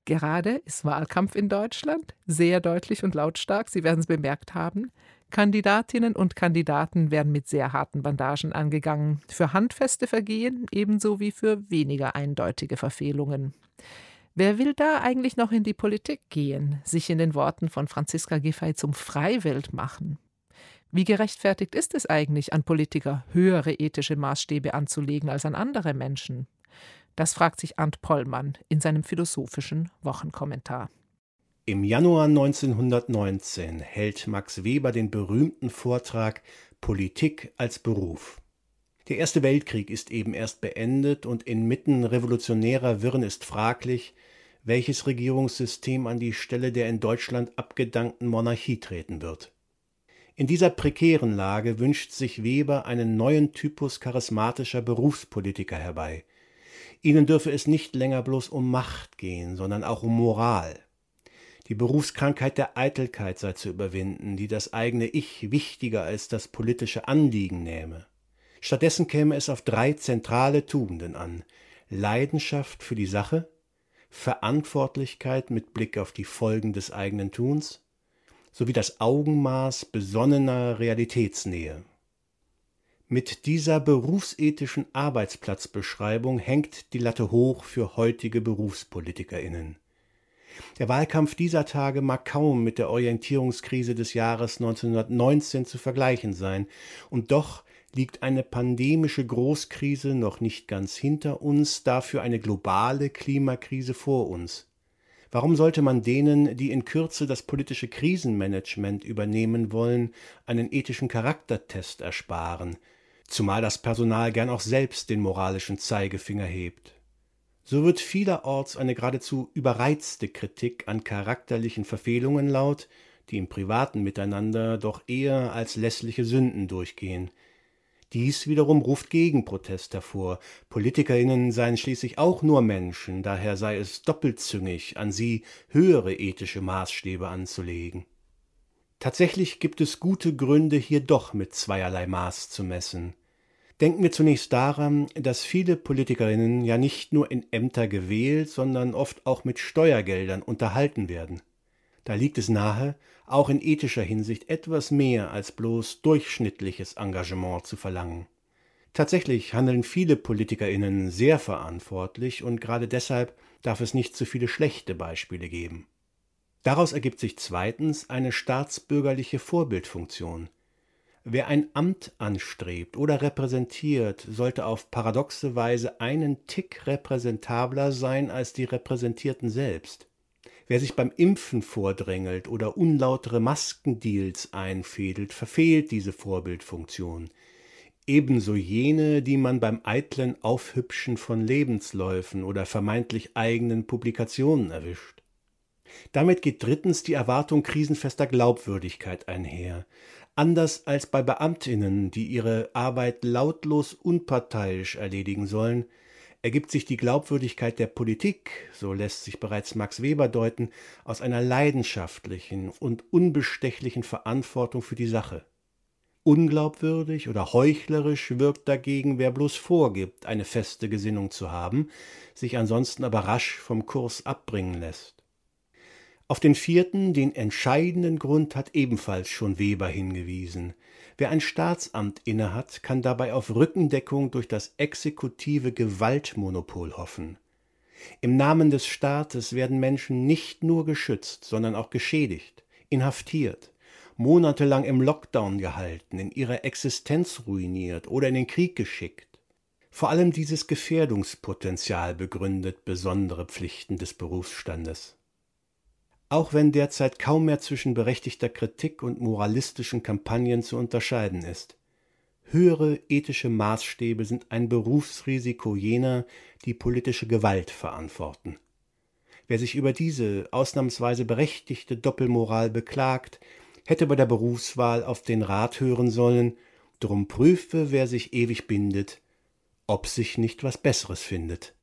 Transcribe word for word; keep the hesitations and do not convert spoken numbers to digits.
Gerade ist Wahlkampf in Deutschland, sehr deutlich und lautstark, Sie werden es bemerkt haben. Kandidatinnen und Kandidaten werden mit sehr harten Bandagen angegangen, für handfeste Vergehen ebenso wie für weniger eindeutige Verfehlungen. Wer will da eigentlich noch in die Politik gehen, sich in den Worten von Franziska Giffey zum Freiwild machen? Wie gerechtfertigt ist es eigentlich, an Politiker höhere ethische Maßstäbe anzulegen als an andere Menschen? Das fragt sich Arndt Pollmann in seinem philosophischen Wochenkommentar. Im Januar neunzehnhundertneunzehn hält Max Weber den berühmten Vortrag »Politik als Beruf«. Der Erste Weltkrieg ist eben erst beendet und inmitten revolutionärer Wirren ist fraglich, welches Regierungssystem an die Stelle der in Deutschland abgedankten Monarchie treten wird. In dieser prekären Lage wünscht sich Weber einen neuen Typus charismatischer Berufspolitiker herbei. Ihnen dürfe es nicht länger bloß um Macht gehen, sondern auch um Moral. Die Berufskrankheit der Eitelkeit sei zu überwinden, die das eigene Ich wichtiger als das politische Anliegen nähme. Stattdessen käme es auf drei zentrale Tugenden an: Leidenschaft für die Sache, Verantwortlichkeit mit Blick auf die Folgen des eigenen Tuns, sowie das Augenmaß besonnener Realitätsnähe. Mit dieser berufsethischen Arbeitsplatzbeschreibung hängt die Latte hoch für heutige BerufspolitikerInnen. Der Wahlkampf dieser Tage mag kaum mit der Orientierungskrise des Jahres neunzehnhundertneunzehn zu vergleichen sein, und doch liegt eine pandemische Großkrise noch nicht ganz hinter uns, dafür eine globale Klimakrise vor uns. Warum sollte man denen, die in Kürze das politische Krisenmanagement übernehmen wollen, einen ethischen Charaktertest ersparen, zumal das Personal gern auch selbst den moralischen Zeigefinger hebt? So wird vielerorts eine geradezu überreizte Kritik an charakterlichen Verfehlungen laut, die im privaten Miteinander doch eher als lässliche Sünden durchgehen. Dies wiederum ruft Gegenprotest hervor. PolitikerInnen seien schließlich auch nur Menschen, daher sei es doppelzüngig, an sie höhere ethische Maßstäbe anzulegen. Tatsächlich gibt es gute Gründe, hier doch mit zweierlei Maß zu messen. Denken wir zunächst daran, dass viele PolitikerInnen ja nicht nur in Ämter gewählt, sondern oft auch mit Steuergeldern unterhalten werden. Da liegt es nahe, auch in ethischer Hinsicht etwas mehr als bloß durchschnittliches Engagement zu verlangen. Tatsächlich handeln viele PolitikerInnen sehr verantwortlich, und gerade deshalb darf es nicht zu viele schlechte Beispiele geben. Daraus ergibt sich zweitens eine staatsbürgerliche Vorbildfunktion. Wer ein Amt anstrebt oder repräsentiert, sollte auf paradoxe Weise einen Tick repräsentabler sein als die Repräsentierten selbst. Wer sich beim Impfen vordrängelt oder unlautere Maskendeals einfädelt, verfehlt diese Vorbildfunktion. Ebenso jene, die man beim eitlen Aufhübschen von Lebensläufen oder vermeintlich eigenen Publikationen erwischt. Damit geht drittens die Erwartung krisenfester Glaubwürdigkeit einher. Anders als bei BeamtInnen, die ihre Arbeit lautlos unparteiisch erledigen sollen, ergibt sich die Glaubwürdigkeit der Politik, so lässt sich bereits Max Weber deuten, aus einer leidenschaftlichen und unbestechlichen Verantwortung für die Sache. Unglaubwürdig oder heuchlerisch wirkt dagegen, wer bloß vorgibt, eine feste Gesinnung zu haben, sich ansonsten aber rasch vom Kurs abbringen lässt. Auf den vierten, den entscheidenden Grund hat ebenfalls schon Weber hingewiesen. Wer ein Staatsamt innehat, kann dabei auf Rückendeckung durch das exekutive Gewaltmonopol hoffen. Im Namen des Staates werden Menschen nicht nur geschützt, sondern auch geschädigt, inhaftiert, monatelang im Lockdown gehalten, in ihrer Existenz ruiniert oder in den Krieg geschickt. Vor allem dieses Gefährdungspotenzial begründet besondere Pflichten des Berufsstandes. Auch wenn derzeit kaum mehr zwischen berechtigter Kritik und moralistischen Kampagnen zu unterscheiden ist. Höhere ethische Maßstäbe sind ein Berufsrisiko jener, die politische Gewalt verantworten. Wer sich über diese ausnahmsweise berechtigte Doppelmoral beklagt, hätte bei der Berufswahl auf den Rat hören sollen: Drum prüfe, wer sich ewig bindet, ob sich nicht was Besseres findet.